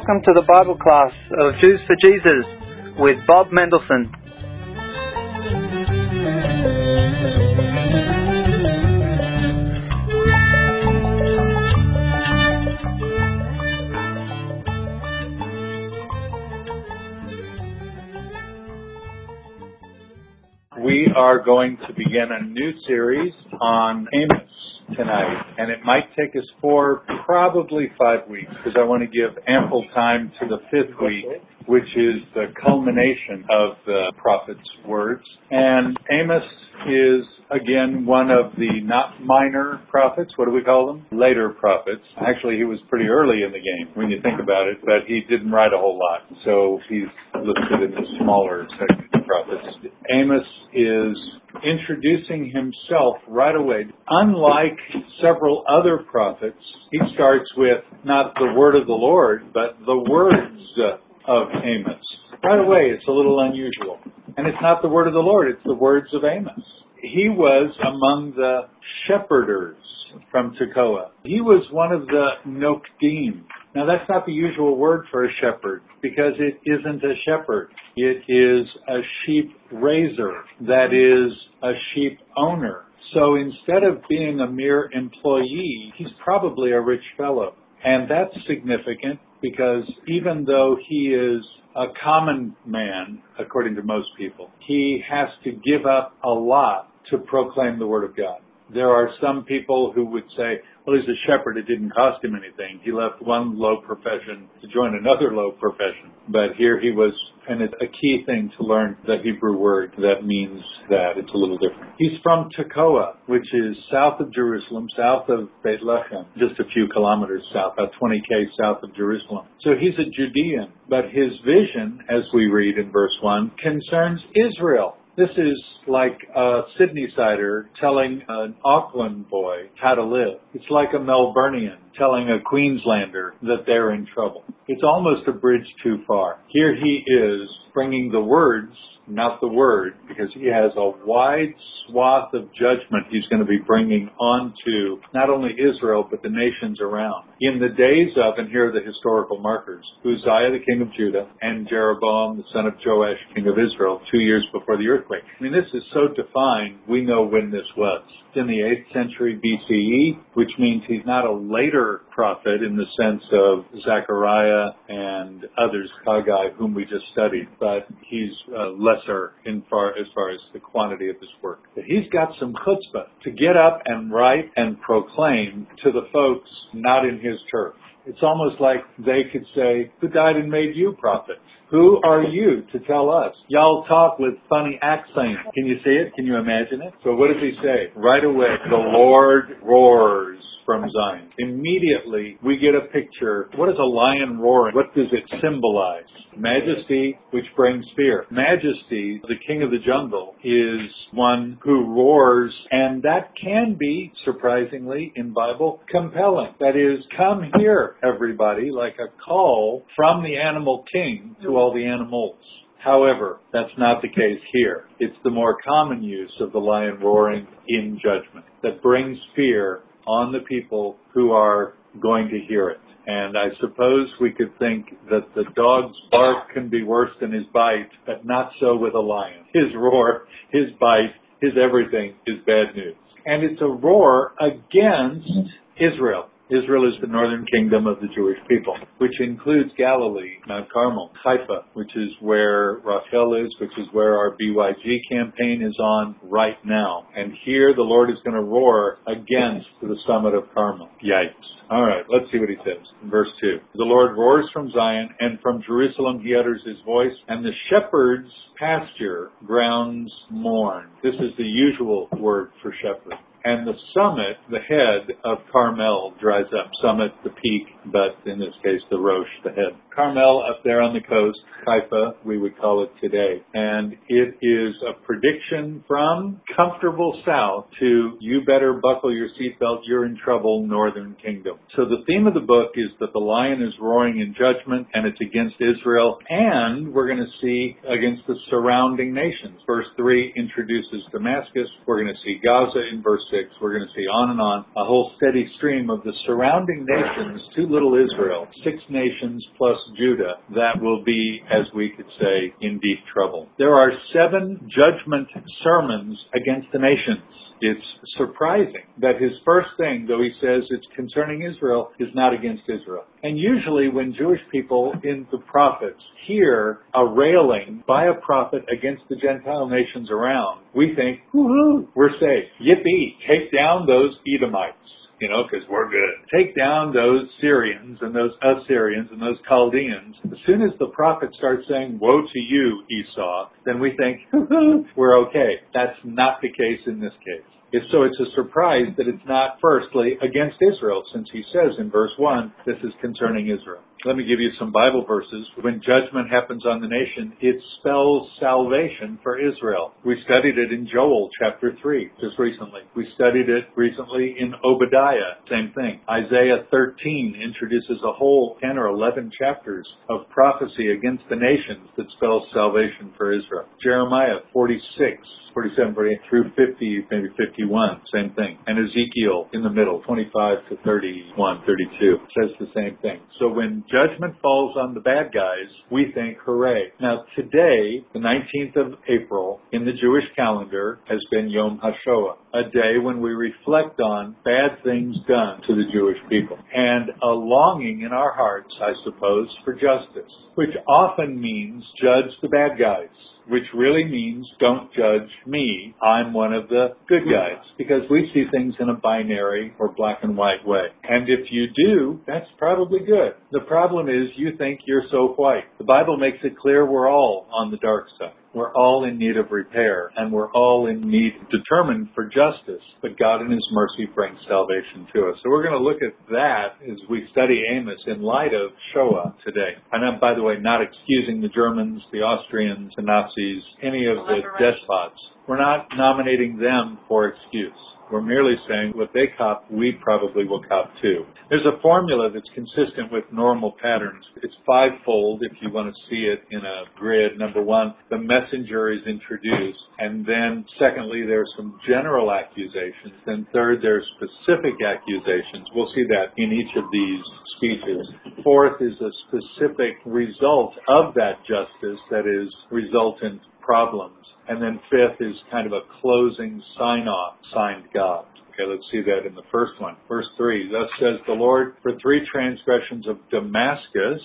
Welcome to the Bible class of Jews for Jesus with Bob Mendelson. We are going to begin a new series on Amos tonight, and it might take us for probably 5 weeks because I want to give ample time to the 5th week, which is the culmination of the prophet's words. And Amos is, again, one of the not minor prophets. What do we call them? Later prophets. Actually, he was pretty early in the game when you think about it, but he didn't write a whole lot. So he's listed in the smaller section of prophets. Amos is introducing himself right away. Unlike several other prophets, he starts with not the word of the Lord, but the words of Amos. Right away, it's a little unusual. And it's not the word of the Lord, it's the words of Amos. He was among the shepherders from Tekoa. He was one of the Nokdim. Now, that's not the usual word for a shepherd, because it isn't a shepherd. It is a sheep raiser, that is, a sheep owner. So instead of being a mere employee, he's probably a rich fellow. And that's significant because even though he is a common man, according to most people, he has to give up a lot to proclaim the Word of God. There are some people who would say, well, he's a shepherd, it didn't cost him anything. He left one low profession to join another low profession. But here he was, and it's a key thing to learn the Hebrew word that means that. It's a little different. He's from Tekoa, which is south of Jerusalem, south of Bethlehem, just a few kilometers south, about 20 south of Jerusalem. So he's a Judean, but his vision, as we read in verse 1, concerns Israel. This is like a Sydney-sider telling an Auckland boy how to live. It's like a Melburnian telling a Queenslander that they're in trouble. It's almost a bridge too far. Here he is bringing the words, not the word, because he has a wide swath of judgment he's going to be bringing onto not only Israel, but the nations around. In the days of, and here are the historical markers, Uzziah, the king of Judah, and Jeroboam, the son of Joash, king of Israel, 2 years before the earthquake. I mean, this is so defined, we know when this was. It's in the 8th century BCE, which means he's not a later prophet in the sense of Zechariah and others, Haggai, whom we just studied, but he's lesser as far as the quantity of his work. But he's got some chutzpah to get up and write and proclaim to the folks not in his turf. It's almost like they could say, who died and made you prophet? Who are you to tell us? Y'all talk with funny accents. Can you see it? Can you imagine it? So what does he say? Right away, the Lord roars from Zion. Immediately, we get a picture. What is a lion roaring? What does it symbolize? Majesty, which brings fear. Majesty, the king of the jungle, is one who roars, and that can be, surprisingly, in Bible, compelling. That is, come here, everybody, like a call from the animal king to all the animals. However, that's not the case here. It's the more common use of the lion roaring in judgment that brings fear on the people who are going to hear it. And I suppose we could think that the dog's bark can be worse than his bite, but not so with a lion. His roar, his bite, his everything is bad news. And it's a roar against Israel. Israel is the northern kingdom of the Jewish people, which includes Galilee, Mount Carmel, Haifa, which is where Rachel is, which is where our BYG campaign is on right now. And here the Lord is going to roar against the summit of Carmel. Yikes. All right, let's see what he says. In verse 2. The Lord roars from Zion, and from Jerusalem he utters his voice, and the shepherd's pasture grounds mourn. This is the usual word for shepherd. And the summit, the head of Carmel, dries up. Summit, the peak, but in this case, the Rosh, the head. Carmel up there on the coast, Haifa, we would call it today. And it is a prediction from comfortable south to you better buckle your seatbelt, you're in trouble, northern kingdom. So the theme of the book is that the lion is roaring in judgment, and it's against Israel, and we're going to see against the surrounding nations. Verse 3 introduces Damascus. We're going to see Gaza in verse 6. We're going to see on and on, a whole steady stream of the surrounding nations to little Israel. 6 nations plus Judah that will be, as we could say, in deep trouble. There are 7 judgment sermons against the nations. It's surprising that his first thing, though he says it's concerning Israel, is not against Israel. And usually when Jewish people in the prophets hear a railing by a prophet against the Gentile nations around, we think, woohoo, we're safe. Yippee, take down those Edomites. Because we're good. Take down those Syrians and those Assyrians and those Chaldeans. As soon as the prophet starts saying, woe to you, Esau, then we think, we're okay. That's not the case in this case. So it's a surprise that it's not firstly against Israel, since he says in verse 1, this is concerning Israel. Let me give you some Bible verses. When judgment happens on the nation, it spells salvation for Israel. We studied it in Joel chapter 3 just recently. We studied it recently in Obadiah, same thing. Isaiah 13 introduces a whole 10 or 11 chapters of prophecy against the nations that spells salvation for Israel. Jeremiah 46, 47, 48 through 50, maybe 51, same thing. And Ezekiel in the middle, 25 to 31, 32, says the same thing. So when judgment falls on the bad guys, we think, hooray. Now today, the 19th of April, in the Jewish calendar, has been Yom HaShoah, a day when we reflect on bad things done to the Jewish people. And a longing in our hearts, I suppose, for justice, which often means judge the bad guys, which really means don't judge me, I'm one of the good guys, because we see things in a binary or black and white way. And if you do, that's probably good. The problem is you think you're so white. The Bible makes it clear we're all on the dark side. We're all in need of repair, and we're all in need, determined for justice. But God in His mercy brings salvation to us. So we're going to look at that as we study Amos in light of Shoah today. And I'm, by the way, not excusing the Germans, the Austrians, the Nazis, any of the despots. We're not nominating them for excuse. We're merely saying what they cop, we probably will cop too. There's a formula that's consistent with normal patterns. It's fivefold if you want to see it in a grid. Number one, the messenger is introduced. And then secondly, there's some general accusations. Then third, there's specific accusations. We'll see that in each of these speeches. Fourth is a specific result of that justice that is resultant problems. And then fifth is kind of a closing sign-off, signed God. Okay, let's see that in the first one. Verse 3, thus says the Lord, for 3 transgressions of Damascus,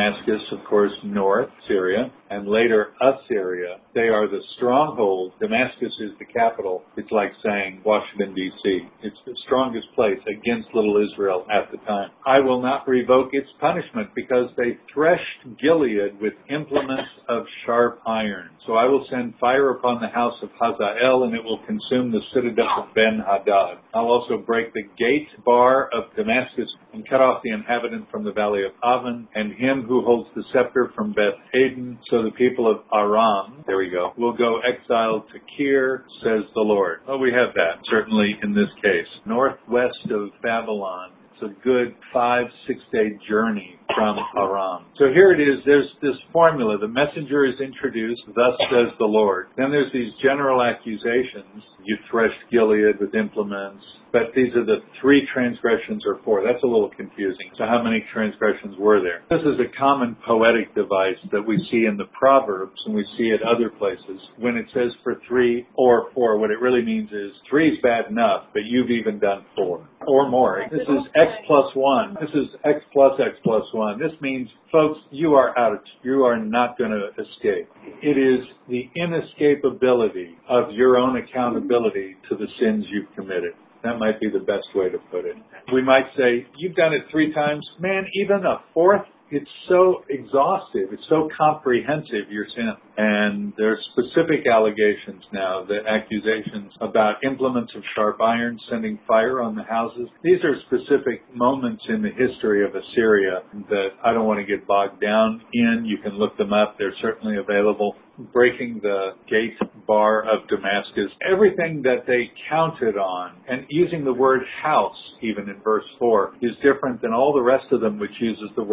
of course, north, Syria, and later Assyria, they are the stronghold. Damascus is the capital. It's like saying Washington, D.C. It's the strongest place against little Israel at the time. I will not revoke its punishment because they threshed Gilead with implements of sharp iron. So I will send fire upon the house of Hazael, and it will consume the citadel of Ben-Hadad. I'll also break the gate bar of Damascus and cut off the inhabitant from the valley of Aven, and him who holds the scepter from Beth-Aden. So the people of Aram, there we go, will go exiled to Kir, says the Lord. Well, we have that, certainly in this case. Northwest of Babylon. It's a good 5-6 day journey from Aram. So here it is. There's this formula. The messenger is introduced, thus says the Lord. Then there's these general accusations. You threshed Gilead with implements. But these are the 3 transgressions or 4. That's a little confusing. So how many transgressions were there? This is a common poetic device that we see in the Proverbs and we see at other places. When it says for 3 or 4, what it really means is 3 is bad enough, but you've even done 4 or more. This is X plus 1. This is X plus X plus 1. This means, folks, you are out. You are not going to escape. It is the inescapability of your own accountability to the sins you've committed. That might be the best way to put it. We might say, you've done it 3 times. Man, even a 4th? It's so exhaustive. It's so comprehensive, your sin. And there's specific allegations now, the accusations about implements of sharp iron, sending fire on the houses. These are specific moments in the history of Assyria that I don't want to get bogged down in. You can look them up. They're certainly available. Breaking the gate bar of Damascus, everything that they counted on, and using the word house, even in verse 4, is different than all the rest of them, which uses the word gate.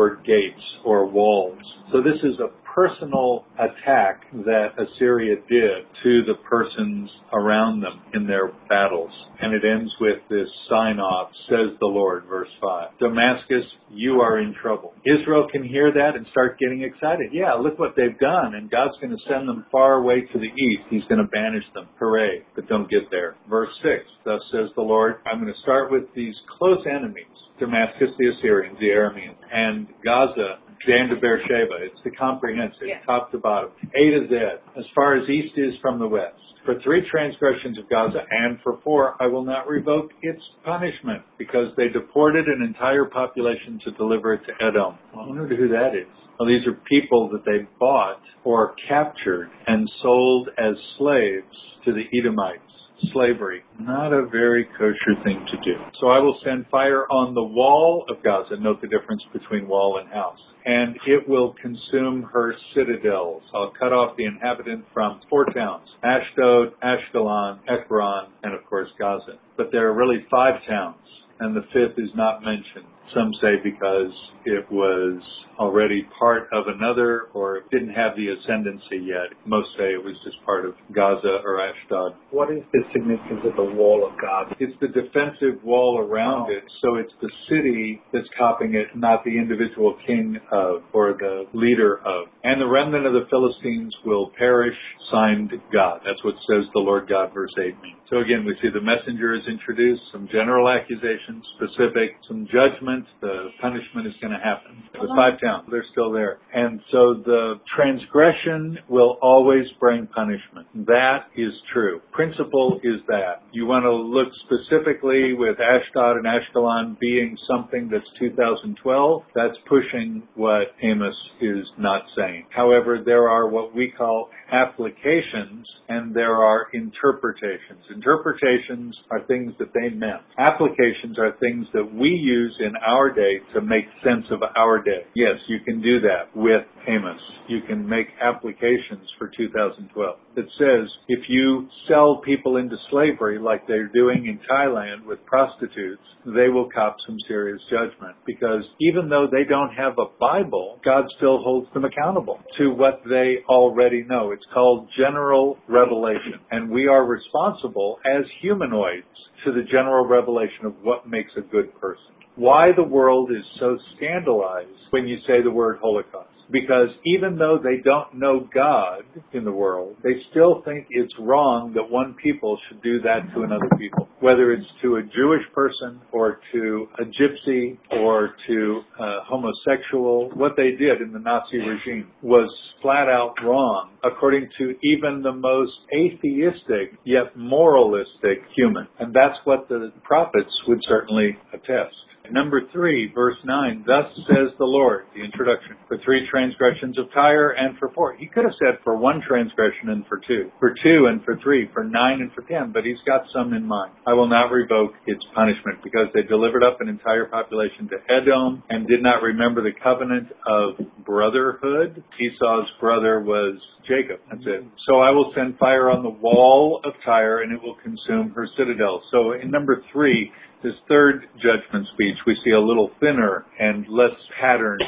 gates or walls. So this is a personal attack that Assyria did to the persons around them in their battles. And it ends with this sign-off, says the Lord, verse 5. Damascus, you are in trouble. Israel can hear that and start getting excited. Yeah, look what they've done, and God's going to send them far away to the east. He's going to banish them. Hooray, but don't get there. Verse 6, thus says the Lord, I'm going to start with these close enemies, Damascus, the Assyrians, the Arameans, and Gaza, Dan to Beersheba. It's the comprehensive, top to bottom, A to Z, as far as east is from the west. For 3 transgressions of Gaza, and for 4, I will not revoke its punishment, because they deported an entire population to deliver it to Edom. I wonder who that is. Well, these are people that they bought or captured and sold as slaves to the Edomites. Slavery, not a very kosher thing to do. So I will send fire on the wall of Gaza. Note the difference between wall and house. And it will consume her citadels. I'll cut off the inhabitant from 4 towns: Ashdod, Ashkelon, Ekron, and of course Gaza. But there are really 5 towns, and the 5th is not mentioned. Some say because it was already part of another, or it didn't have the ascendancy yet. Most say it was just part of Gaza or Ashdod. What is the significance of the wall of Gaza? It's the defensive wall around it, so it's the city that's copying it, not the individual king of, or the leader of. And the remnant of the Philistines will perish, signed God. That's what says the Lord God, verse 8 means. So again, we see the messenger is introduced, some general accusations, specific, some judgment. The punishment is going to happen. The 5 towns, they're still there. And so the transgression will always bring punishment. That is true. Principle is that. You want to look specifically with Ashdod and Ashkelon being something that's 2012. That's pushing what Amos is not saying. However, there are what we call applications and there are interpretations. Interpretations are things that they meant. Applications are things that we use in our day to make sense of our day. Yes, you can do that with Amos. You can make applications for 2012. It says if you sell people into slavery like they're doing in Thailand with prostitutes, they will cop some serious judgment, because even though they don't have a Bible, God still holds them accountable to what they already know. It's called general revelation, and we are responsible as humanoids to the general revelation of what makes a good person. Why the world is so scandalized when you say the word Holocaust. Because even though they don't know God in the world, they still think it's wrong that one people should do that to another people. Whether it's to a Jewish person or to a gypsy or to a homosexual, what they did in the Nazi regime was flat out wrong, according to even the most atheistic yet moralistic human. And that's what the prophets would certainly attest. Number 3, verse 9, thus says the Lord, the introduction, for 3 transgressions of Tyre and for 4. He could have said for 1 transgression and for 2 and for 3, for 9 and for 10, but he's got some in mind. I will not revoke its punishment, because they delivered up an entire population to Edom and did not remember the covenant of brotherhood. Esau's brother was Jacob. That's it. So I will send fire on the wall of Tyre, and it will consume her citadel. So in number 3, this 3rd judgment speech, we see a little thinner and less patterned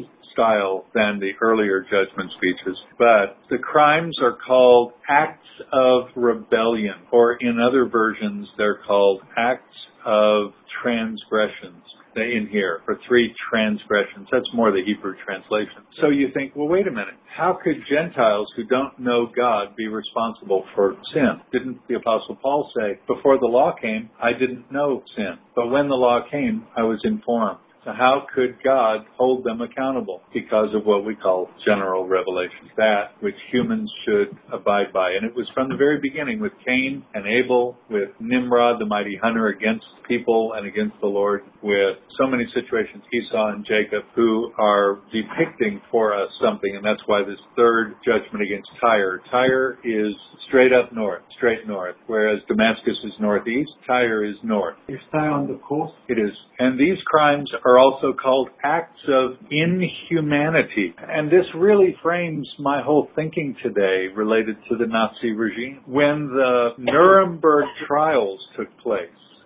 style than the earlier judgment speeches. But the crimes are called acts of rebellion, or in other versions, they're called acts of transgressions. They in here for 3 transgressions. That's more the Hebrew translation. So you think, well, wait a minute. How could Gentiles who don't know God be responsible for sin? Didn't the Apostle Paul say, before the law came, I didn't know sin, but when the law came, I was informed? So how could God hold them accountable? Because of what we call general revelation, that which humans should abide by. And it was from the very beginning with Cain and Abel, with Nimrod, the mighty hunter, against people and against the Lord, with so many situations, Esau and Jacob, who are depicting for us something. And that's why this 3rd judgment against Tyre. Tyre is straight up north, straight north, whereas Damascus is northeast, Tyre is north. Is Tyre on the coast? It is. And these crimes are also called acts of inhumanity. And this really frames my whole thinking today related to the Nazi regime. When the Nuremberg trials took place,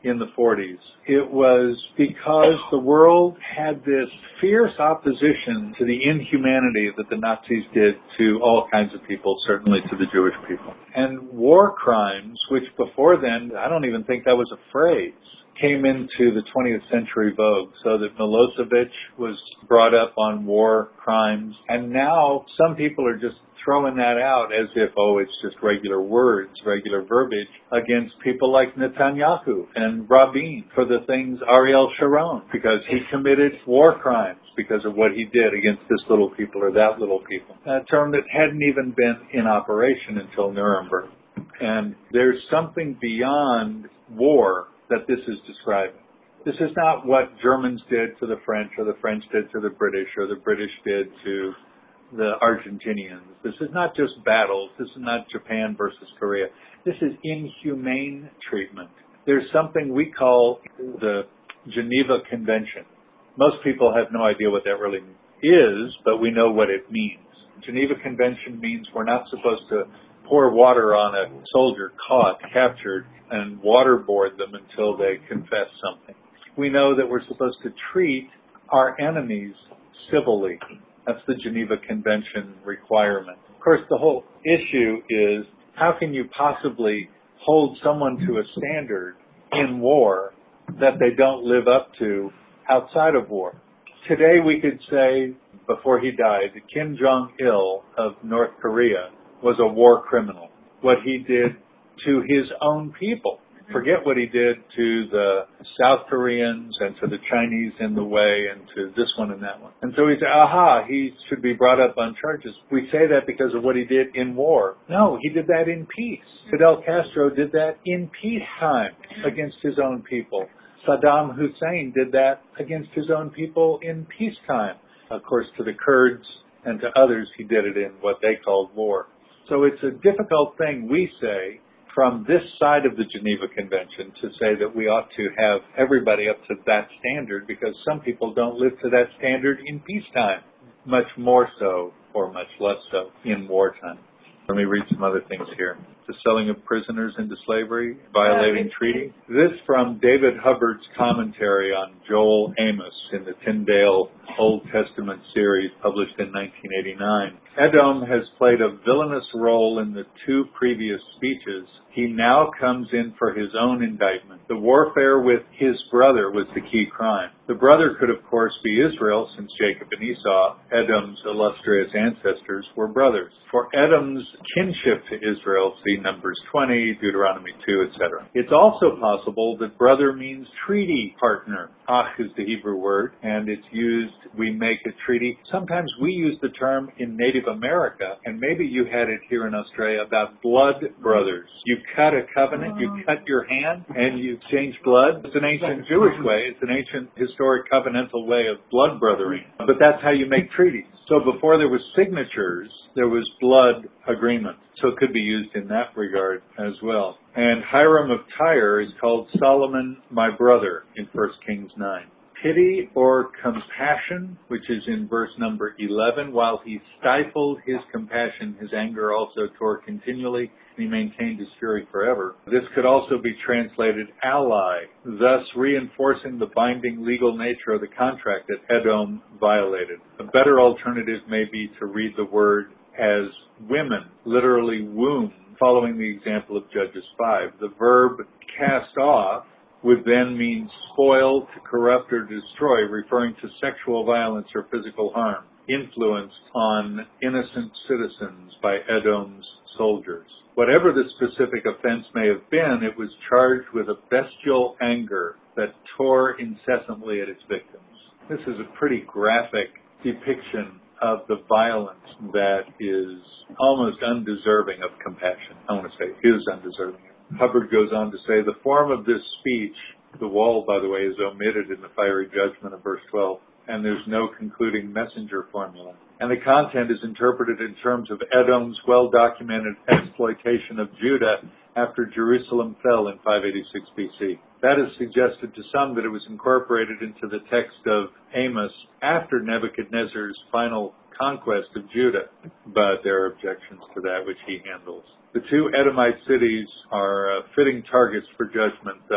in the 40s. It was because the world had this fierce opposition to the inhumanity that the Nazis did to all kinds of people, certainly to the Jewish people. And war crimes, which before then, I don't even think that was a phrase, came into the 20th century vogue, so that Milosevic was brought up on war crimes. And now some people are just throwing that out as if, oh, it's just regular words, regular verbiage against people like Netanyahu and Rabin for the things Ariel Sharon, because he committed war crimes because of what he did against this little people or that little people. A term that hadn't even been in operation until Nuremberg. And there's something beyond war that this is describing. This is not what Germans did to the French or the French did to the British or the British did to the Argentinians. This is not just battles. This is not Japan versus Korea. This is inhumane treatment. There's something we call the Geneva Convention. Most people have no idea what that really is, but we know what it means. Geneva Convention means we're not supposed to pour water on a soldier caught, captured, and waterboard them until they confess something. We know that we're supposed to treat our enemies civilly. That's the Geneva Convention requirement. Of course, the whole issue is how can you possibly hold someone to a standard in war that they don't live up to outside of war? Today we could say, before he died, that Kim Jong-il of North Korea was a war criminal. What he did to his own people. Forget what he did to the South Koreans and to the Chinese in the way and to this one and that one. And so we say, he should be brought up on charges. We say that because of what he did in war. No, he did that in peace. Fidel Castro did that in peacetime against his own people. Saddam Hussein did that against his own people in peacetime. Of course, to the Kurds and to others, he did it in what they called war. So it's a difficult thing, we say, from this side of the Geneva Convention to say that we ought to have everybody up to that standard, because some people don't live to that standard in peacetime, much more so or much less so in wartime. Let me read some other things here. The selling of prisoners into slavery, violating treaty. This from David Hubbard's commentary on Joel Amos in the Tyndale Old Testament series published in 1989. Edom has played a villainous role in the two previous speeches. He now comes in for his own indictment. The warfare with his brother was the key crime. The brother could, of course, be Israel, since Jacob and Esau, Edom's illustrious ancestors, were brothers. For Edom's kinship to Israel, see Numbers 20, Deuteronomy 2, etc. It's also possible that brother means treaty partner. Ach is the Hebrew word, and it's used, we make a treaty. Sometimes we use the term in Native America, and maybe you had it here in Australia, about blood brothers. You cut a covenant, you cut your hand, and you exchange blood. It's an ancient Jewish way. It's an ancient historic covenantal way of blood brothering. But that's how you make treaties. So before there was signatures, there was blood agreement. So it could be used in that regard as well. And Hiram of Tyre is called Solomon, my brother, in 1 Kings 9. Pity or compassion, which is in verse number 11, while he stifled his compassion, his anger also tore continually, and he maintained his fury forever. This could also be translated ally, thus reinforcing the binding legal nature of the contract that Edom violated. A better alternative may be to read the word as women, literally womb, following the example of Judges 5. The verb cast off would then mean spoil, to corrupt or destroy, referring to sexual violence or physical harm influenced on innocent citizens by Edom's soldiers. Whatever the specific offense may have been, it was charged with a bestial anger that tore incessantly at its victims. This is a pretty graphic depiction of the violence that is almost undeserving of compassion. I want to say is undeserving. Hubbard goes on to say, the form of this speech, the wall, by the way, is omitted in the fiery judgment of verse 12, and there's no concluding messenger formula. And the content is interpreted in terms of Edom's well-documented exploitation of Judah after Jerusalem fell in 586 BC. That has suggested to some that it was incorporated into the text of Amos after Nebuchadnezzar's final conquest of Judah, but there are objections to that, which he handles. The two Edomite cities are fitting targets for judgment, though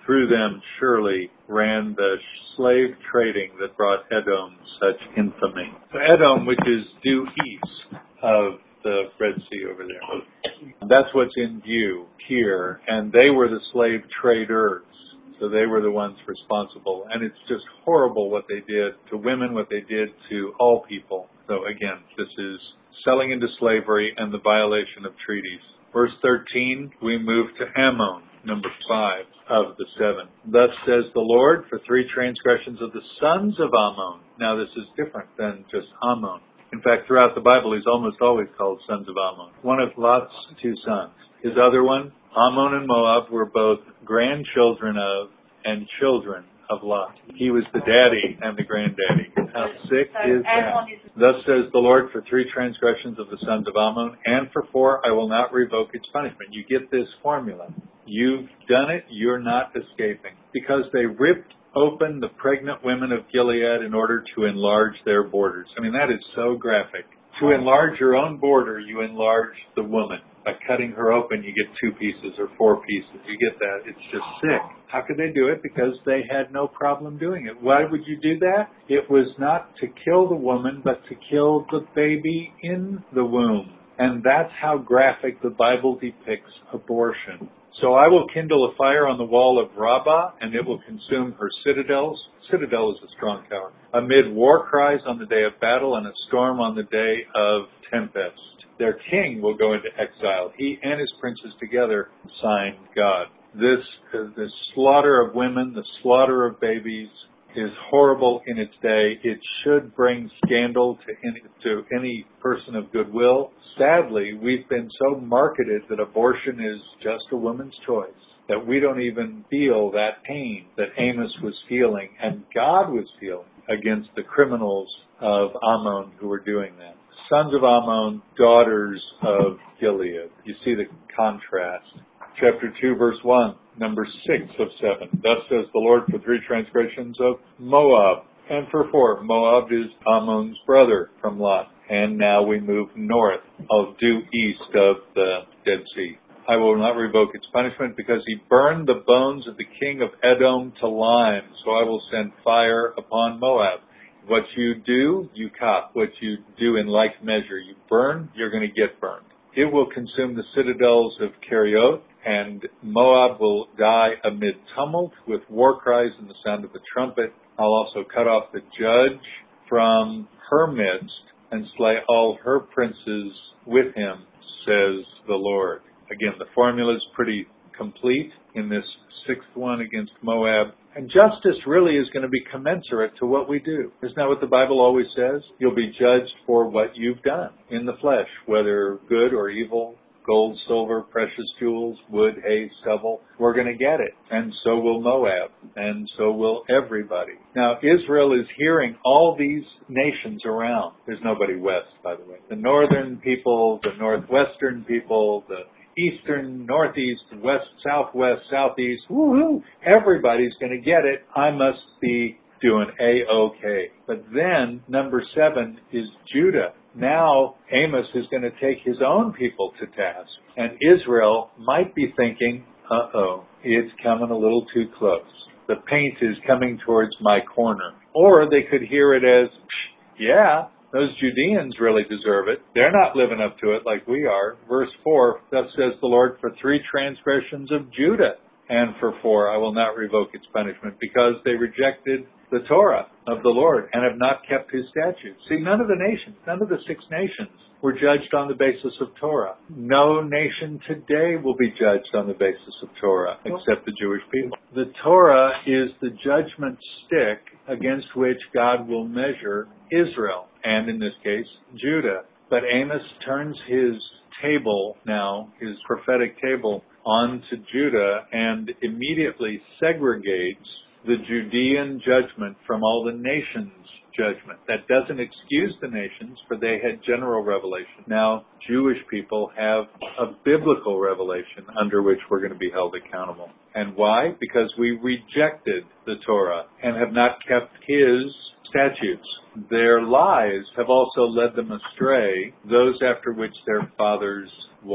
Through them surely ran the slave trading that brought Edom such infamy. So Edom, which is due east of the Red Sea over there. That's what's in view here. And they were the slave traders. So they were the ones responsible. And it's just horrible what they did to women, what they did to all people. So again, this is selling into slavery and the violation of treaties. Verse 13, we move to Ammon, number 5 of the 7. Thus says the Lord, for 3 transgressions of the sons of Ammon. Now this is different than just Ammon. In fact, throughout the Bible, he's almost always called sons of Ammon. One of Lot's 2 sons. His other one, Ammon and Moab, were both grandchildren of and children of Lot. He was the daddy and the granddaddy. How sick is that? Thus says the Lord, for 3 transgressions of the sons of Ammon, and for 4 I will not revoke its punishment. You get this formula. You've done it, you're not escaping. Because they ripped open the pregnant women of Gilead in order to enlarge their borders. I mean, that is so graphic. To enlarge your own border, you enlarge the woman. By cutting her open, you get 2 pieces or 4 pieces. You get that. It's just sick. How could they do it? Because they had no problem doing it. Why would you do that? It was not to kill the woman, but to kill the baby in the womb. And that's how graphic the Bible depicts abortion. So I will kindle a fire on the wall of Rabbah, and it will consume her citadels. Citadel is a strong tower. Amid war cries on the day of battle and a storm on the day of tempest. Their king will go into exile. He and his princes together sign God. This slaughter of women, the slaughter of babies, is horrible in its day. It should bring scandal to any person of goodwill. Sadly, we've been so marketed that abortion is just a woman's choice, that we don't even feel that pain that Amos was feeling and God was feeling against the criminals of Ammon who were doing that. Sons of Ammon, daughters of Gilead. You see the contrast. Chapter 2, verse 1, number 6 of 7. Thus says the Lord, for 3 transgressions of Moab, and for 4. Moab is Ammon's brother from Lot. And now we move north, due east of the Dead Sea. I will not revoke its punishment because he burned the bones of the king of Edom to lime. So I will send fire upon Moab. What you do, you cop. What you do in like measure, you burn, you're going to get burned. It will consume the citadels of Kerioth, and Moab will die amid tumult with war cries and the sound of the trumpet. I'll also cut off the judge from her midst and slay all her princes with him, says the Lord. Again, the formula is pretty complete in this 6th one against Moab. And justice really is going to be commensurate to what we do. Isn't that what the Bible always says? You'll be judged for what you've done in the flesh, whether good or evil, gold, silver, precious jewels, wood, hay, stubble. We're going to get it. And so will Moab. And so will everybody. Now, Israel is hearing all these nations around. There's nobody west, by the way. The northern people, the northwestern people, the eastern, northeast, west, southwest, southeast, woohoo! Everybody's going to get it. I must be doing A-OK. But then, number 7 is Judah. Now, Amos is going to take his own people to task. And Israel might be thinking, uh-oh, it's coming a little too close. The paint is coming towards my corner. Or they could hear it as, yeah, those Judeans really deserve it. They're not living up to it like we are. Verse 4, thus says the Lord, for 3 transgressions of Judah, and for 4 I will not revoke its punishment, because they rejected the Torah of the Lord and have not kept his statutes. See, none of the nations, none of the 6 nations were judged on the basis of Torah. No nation today will be judged on the basis of Torah except the Jewish people. The Torah is the judgment stick against which God will measure Israel, and in this case, Judah. But Amos turns his table now, his prophetic table, onto Judah and immediately segregates the Judean judgment from all the nations' judgment. That doesn't excuse the nations, for they had general revelation. Now, Jewish people have a biblical revelation under which we're going to be held accountable. And why? Because we rejected the Torah and have not kept his statutes. Their lies have also led them astray, those after which their fathers walked.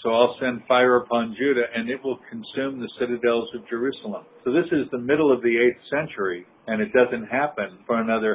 So I'll send fire upon Judah, and it will consume the citadels of Jerusalem. So this is the middle of the 8th century, and it doesn't happen for another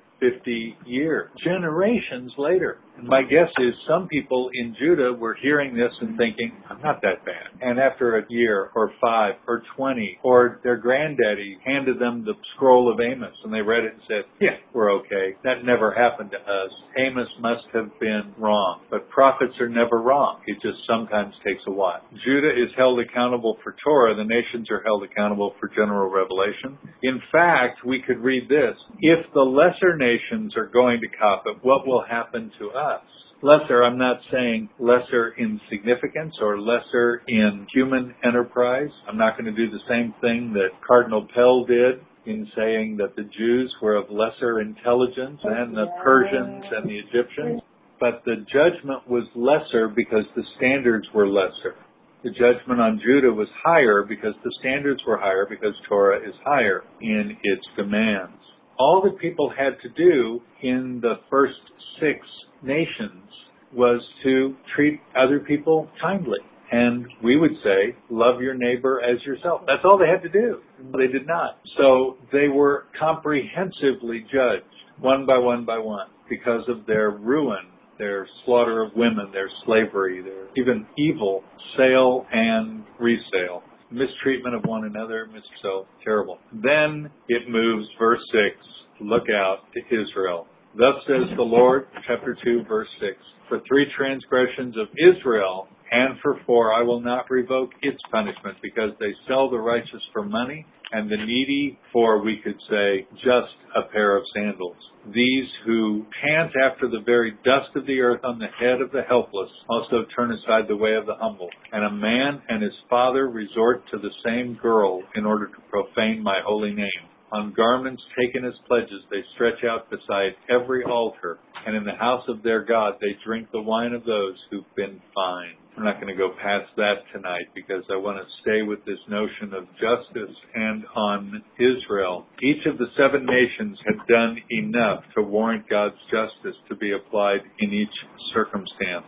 150 years, generations later. And my guess is some people in Judah were hearing this and thinking, I'm not that bad. And after a year or 5 or 20, or their granddaddy handed them the scroll of Amos, and they read it and said, yeah, we're okay. That never happened to us. Amos must have been wrong. But prophets are never wrong. It just sometimes takes a while. Judah is held accountable for Torah. The nations are held accountable for general revelation. In fact, we could read this. If the lesser nations are going to cop it, what will happen to us? Lesser, I'm not saying lesser in significance or lesser in human enterprise. I'm not going to do the same thing that Cardinal Pell did in saying that the Jews were of lesser intelligence than the Persians and the Egyptians. But the judgment was lesser because the standards were lesser. The judgment on Judah was higher because the standards were higher, because Torah is higher in its demands. All that people had to do in the first 6 nations was to treat other people kindly. And we would say, love your neighbor as yourself. That's all they had to do. They did not. So they were comprehensively judged, one by one by one, because of their ruin, their slaughter of women, their slavery, their even evil sale and resale. Mistreatment of one another, so terrible. Then it moves, verse 6, look out to Israel. Thus says the Lord, chapter 2, verse 6, for 3 transgressions of Israel, and for 4 I will not revoke its punishment, because they sell the righteous for money, and the needy for, we could say, just a pair of sandals. These who pant after the very dust of the earth on the head of the helpless also turn aside the way of the humble. And a man and his father resort to the same girl in order to profane my holy name. On garments taken as pledges they stretch out beside every altar, and in the house of their God they drink the wine of those who've been fined. I'm not going to go past that tonight because I want to stay with this notion of justice and on Israel. Each of the 7 nations had done enough to warrant God's justice to be applied in each circumstance.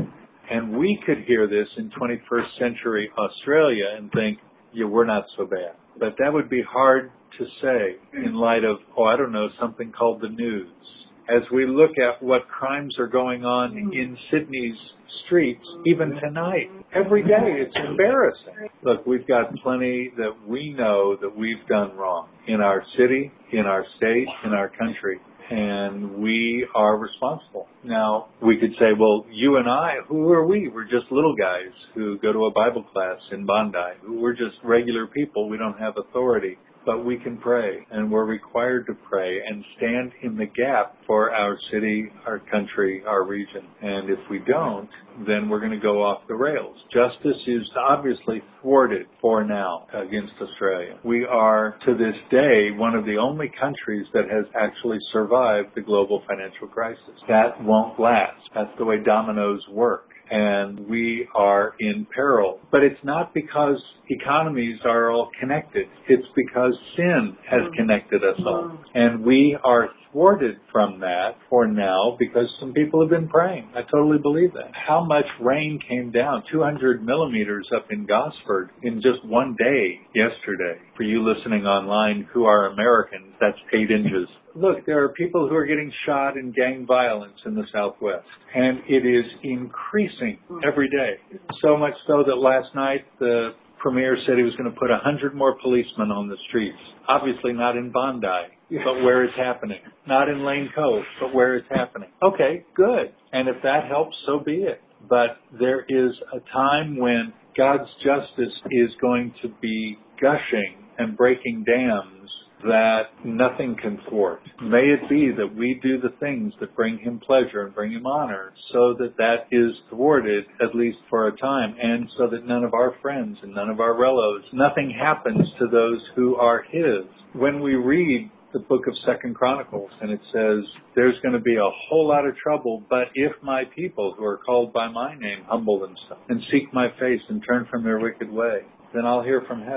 And we could hear this in 21st century Australia and think, yeah, we're not so bad. But that would be hard to say in light of, something called the news. As we look at what crimes are going on in Sydney's streets, even tonight, every day, it's embarrassing. Look, we've got plenty that we know that we've done wrong in our city, in our state, in our country. And we are responsible. Now, we could say, well, you and I, who are we? We're just little guys who go to a Bible class in Bondi. We're just regular people. We don't have authority. But we can pray, and we're required to pray and stand in the gap for our city, our country, our region. And if we don't, then we're going to go off the rails. Justice is obviously thwarted for now against Australia. We are, to this day, one of the only countries that has actually survived the global financial crisis. That won't last. That's the way dominoes work. And we are in peril. But it's not because economies are all connected. It's because sin has connected us all. And we are thwarted from that for now because some people have been praying. I totally believe that. How much rain came down? 200 millimeters up in Gosford in just one day yesterday. For you listening online who are Americans, that's 8 inches. Look, there are people who are getting shot in gang violence in the Southwest. And it is increasing every day. So much so that last night the Premier said he was going to put 100 more policemen on the streets. Obviously not in Bondi, but where it's happening. Not in Lane Cove, but where it's happening. Okay, good. And if that helps, so be it. But there is a time when God's justice is going to be gushing and breaking dams that nothing can thwart. May it be that we do the things that bring him pleasure and bring him honor so that that is thwarted, at least for a time, and so that none of our friends and none of our relatives, nothing happens to those who are his. When we read the book of 2 Chronicles, and it says, there's going to be a whole lot of trouble, but if my people who are called by my name humble themselves and seek my face and turn from their wicked way, then I'll hear from heaven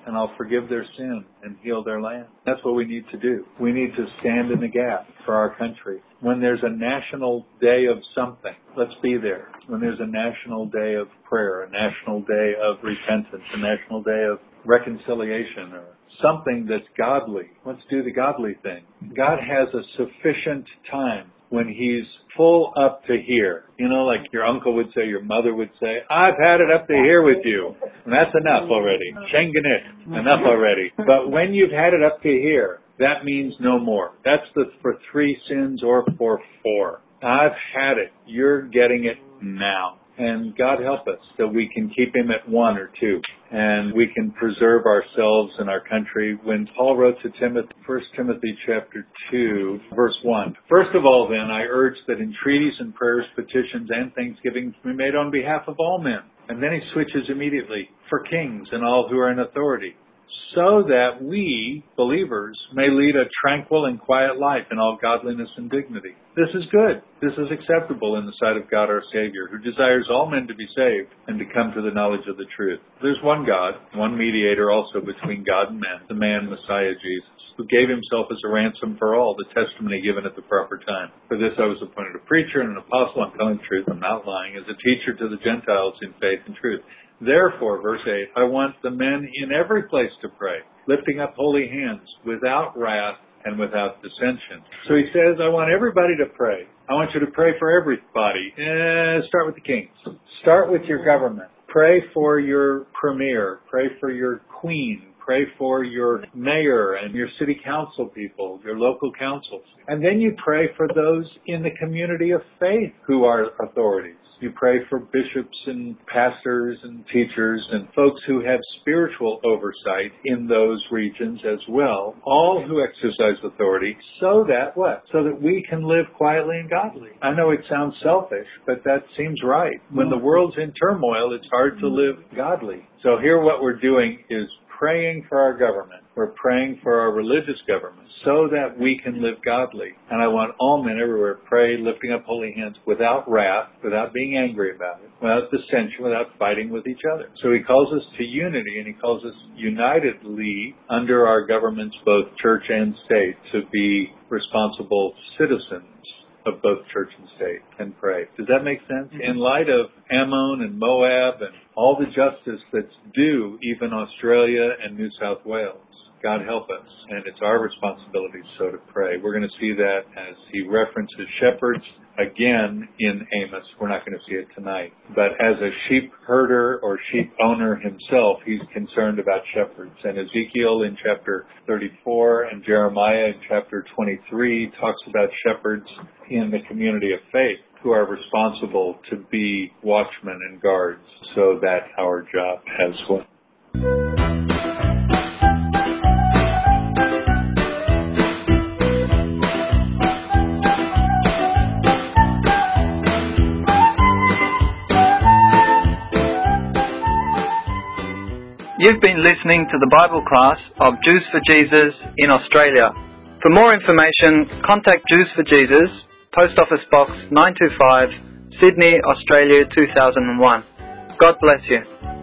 and I'll forgive their sin and heal their land. That's what we need to do. We need to stand in the gap for our country. When there's a national day of something, let's be there. When there's a national day of prayer, a national day of repentance, a national day of reconciliation, or something that's godly, let's do the godly thing. God has a sufficient time when He's full up to here. You know, like your uncle would say, your mother would say, I've had it up to here with you. And that's enough already. Shenganit, enough already. But when you've had it up to here, that means no more. That's for 3 sins or for 4. I've had it. You're getting it now. And God help us that we can keep Him at 1 or 2. And we can preserve ourselves and our country. When Paul wrote to Timothy, 1 Timothy chapter 2, verse 1. First of all, then, I urge that entreaties and prayers, petitions, and thanksgivings be made on behalf of all men. And then he switches immediately. For kings and all who are in authority, so that we, believers, may lead a tranquil and quiet life in all godliness and dignity. This is good. This is acceptable in the sight of God our Savior, who desires all men to be saved and to come to the knowledge of the truth. There's one God, one mediator also between God and men, the man Messiah Jesus, who gave Himself as a ransom for all, the testimony given at the proper time. For this I was appointed a preacher and an apostle. I'm telling the truth, I'm not lying, as a teacher to the Gentiles in faith and truth. Therefore, verse 8, I want the men in every place to pray, lifting up holy hands, without wrath and without dissension. So he says, I want everybody to pray. I want you to pray for everybody. Start with the kings. Start with your government. Pray for your premier. Pray for your queen. Pray for your mayor and your city council people, your local councils. And then you pray for those in the community of faith who are authorities. You pray for bishops and pastors and teachers and folks who have spiritual oversight in those regions as well, all who exercise authority, so that what? So that we can live quietly and godly. I know it sounds selfish, but that seems right. When the world's in turmoil, it's hard to live godly. So here what we're doing is praying for our government. We're praying for our religious government so that we can live godly. And I want all men everywhere to pray, lifting up holy hands without wrath, without being angry about it, without dissension, without fighting with each other. So he calls us to unity, and he calls us unitedly under our governments, both church and state, to be responsible citizens of both church and state and pray. Does that make sense? In light of Ammon and Moab and all the justice that's due even Australia and New South Wales, God help us. And it's our responsibility so to pray. We're going to see that as he references shepherds again in Amos. We're not going to see it tonight. But as a sheep herder or sheep owner himself, he's concerned about shepherds. And Ezekiel in chapter 34 and Jeremiah in chapter 23 talks about shepherds in the community of faith who are responsible to be watchmen and guards so that our job has one. You've been listening to the Bible class of Jews for Jesus in Australia. For more information, contact Jews for Jesus, Post Office Box 925, Sydney, Australia 2001. God bless you.